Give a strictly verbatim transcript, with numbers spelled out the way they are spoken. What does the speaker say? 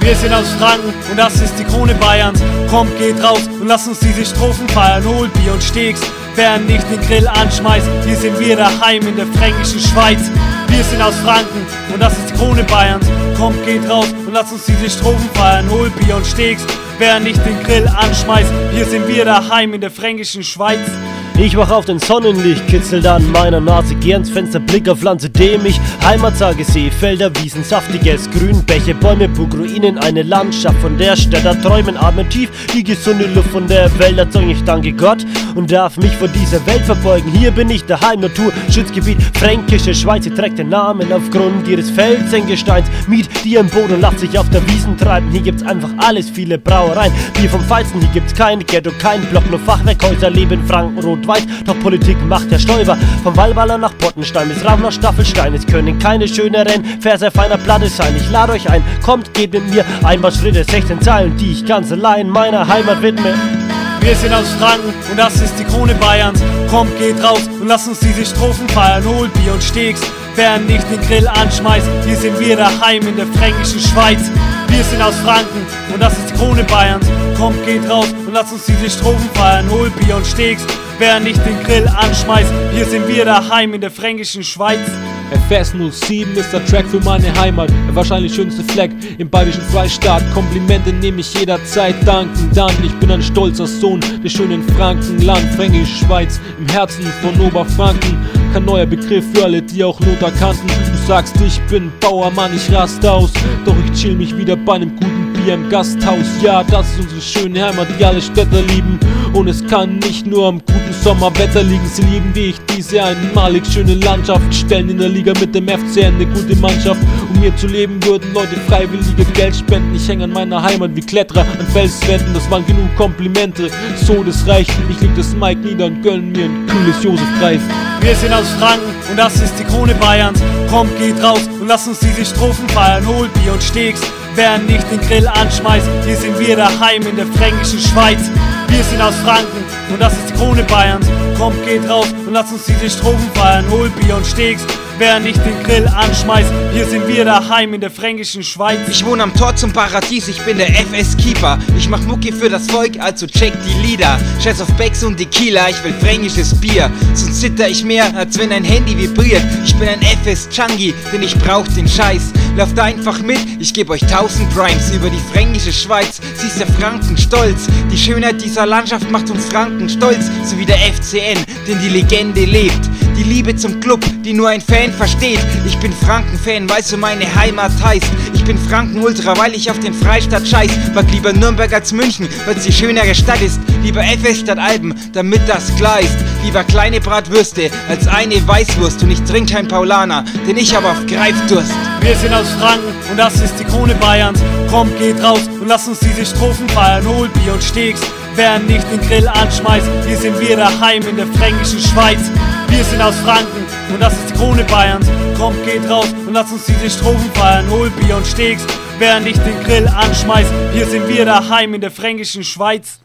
Wir sind aus Franken und das ist die Krone Bayerns. Kommt, geht raus und lasst uns diese Strophen feiern. Holt Bier und Steaks, wer nicht den Grill anschmeißt. Hier sind wir daheim in der fränkischen Schweiz. Wir sind aus Franken und das ist die Krone Bayerns. Kommt, geht raus und lasst uns diese Strophen feiern. Holt Bier und Steaks, wer nicht den Grill anschmeißt. Hier sind wir daheim in der fränkischen Schweiz. Ich wach auf den Sonnenlicht, kitzelt an meiner Nase, geh ans Fenster, Blick auf Land, dem ich Heimat sage, sehe Felder, Wiesen, saftiges Grün, Bäche, Bäume, Burgruinen, eine Landschaft, von der Städter träumen, atmen tief die gesunde Luft von der Wälder, zeugen ich danke Gott und darf mich vor dieser Welt verbeugen. Hier bin ich daheim, Naturschutzgebiet, fränkische Schweiz, sie trägt den Namen aufgrund ihres Felsengesteins, Miet, die im Boden lacht sich auf der Wiesen treiben. Hier gibt's einfach alles, viele Brauereien, Bier vom Feinsten, hier gibt's kein Ghetto, kein Block, nur Fachwerkhäuser, leben Franken, rot, weiß, doch Politik macht der Stäuber. Vom Wallwaller nach Pottenstein bis rauf nach Staffelstein. Es können keine schöneren Verse auf einer Platte sein. Ich lade euch ein, kommt, geht mit mir ein paar Schritte, sechzehn Zeilen, die ich ganz allein meiner Heimat widme. Wir sind aus Franken und das ist die Krone Bayerns. Kommt, geht raus und lasst uns diese Strophen feiern. Holt Bier und Steaks, wer nicht den Grill anschmeißt. Hier sind wir daheim in der fränkischen Schweiz. Wir sind aus Franken und das ist die Krone Bayerns. Kommt, geht raus und lasst uns diese Strophen feiern. Holt Bier und Steaks, wer nicht den Grill anschmeißt. Hier sind wir daheim in der fränkischen Schweiz. F S null sieben ist der Track für meine Heimat, der wahrscheinlich schönste Fleck im bayerischen Freistaat. Komplimente nehme ich jederzeit dankend an. Ich bin ein stolzer Sohn des schönen Frankenland, fränkische Schweiz im Herzen von Oberfranken. Kein neuer Begriff für alle, die auch Not erkannten. Du sagst, ich bin Bauermann, ich rast aus, doch ich chill mich wieder bei einem guten Bier im Gasthaus. Ja, das ist unsere schöne Heimat, die alle Städter lieben. Und es kann nicht nur am guten Sommerwetter liegen. Sie lieben wie ich diese einmalig schöne Landschaft, stellen in der Liga mit dem F C eine gute Mannschaft. Um hier zu leben würden Leute freiwillige Geld spenden. Ich hänge an meiner Heimat wie Kletterer an Felswänden. Das waren genug Komplimente, so das reicht. Ich leg das Mic nieder und gönn mir ein kühles Josef Greif. Wir sind aus Franken und das ist die Krone Bayerns. Kommt, geht raus und lasst uns diese Strophen feiern. Holt Bier und Steaks, wer nicht den Grill anschmeißt. Hier sind wir daheim in der fränkischen Schweiz. Wir sind aus Franken und das ist die Krone Bayerns. Kommt, geht raus und lasst uns diese Strophen feiern. Holt Bier und Steaks, wer nicht den Grill anschmeißt. Hier sind wir daheim in der fränkischen Schweiz. Ich wohne am Tor zum Paradies, ich bin der F S-Keeper. Ich mach Mucke für das Volk, also check die Lieder. Scheiß auf Becks und Tequila, ich will fränkisches Bier. Sonst zitter ich mehr, als wenn ein Handy vibriert. Ich bin ein F S-Changi, denn ich brauch den Scheiß. Lauft einfach mit, ich geb euch tausend Primes über die fränkische Schweiz. Sie ist der Franken stolz. Die Schönheit dieser Landschaft macht uns Franken stolz. So wie der F C N, denn die Legende lebt. Die Liebe zum Club, die nur ein Fan versteht. Ich bin Franken-Fan, weißt du, meine Heimat heißt. Ich bin Franken-Ultra, weil ich auf den Freistaat scheiß. Mag lieber Nürnberg als München, weil's die schönere Stadt ist. Lieber F S statt Alben, damit das klar ist. Lieber kleine Bratwürste als eine Weißwurst. Und ich trink kein Paulaner, denn ich hab auf Greifdurst. Wir sind aus Franken und das ist die Krone Bayerns. Kommt, geht raus und lasst uns diese Strophen feiern. Holt Bier und Steaks, wer nicht den Grill anschmeißt. Hier sind wir daheim in der fränkischen Schweiz. Wir sind aus Franken und das ist die Krone Bayerns. Kommt, geht raus und lasst uns diese Strophen feiern. Holt Bier und Steaks, wer nicht den Grill anschmeißt. Hier sind wir daheim in der fränkischen Schweiz.